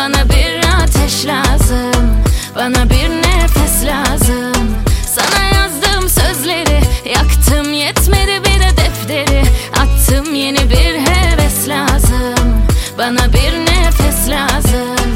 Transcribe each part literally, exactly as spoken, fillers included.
bana bir ateş lazım, bana bir nefes lazım. Sana yazdığım sözleri yaktım, yetmedi bir de defteri attım. Yeni bir heves lazım, bana bir nefes lazım.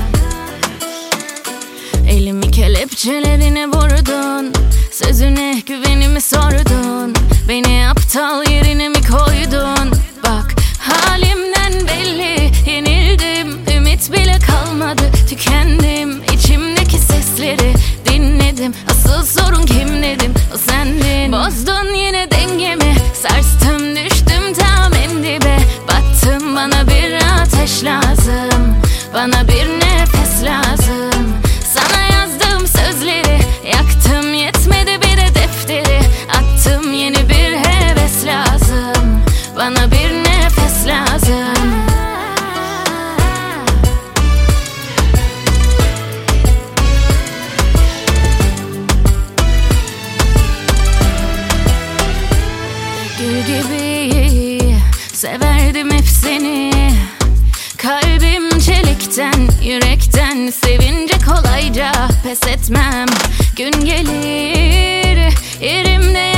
Elimi kelepçelerine vurdun, sözüne güvenimi sordun, beni aptal yerine mi koydun? Bak halimden belli, yenildim, ümit bile kalmadı, tükendim. İçimdeki sesleri dinledim, asıl sorun kim dedim, o sendin. Bozdun yine dengemi, sarstım düştüm tam en dibe, battım. Bana bir ateş lazım, bana bir nefes lazım. Sana yazdığım sözleri yaktım, yetmedi bir de defteri attım. Yeni bir heves lazım, bana bir nefes lazım. Gül gibi severdim hep seni, kalbim çelikten, yürekten, sevince kolayca pes etmem. Gün gelir yerimde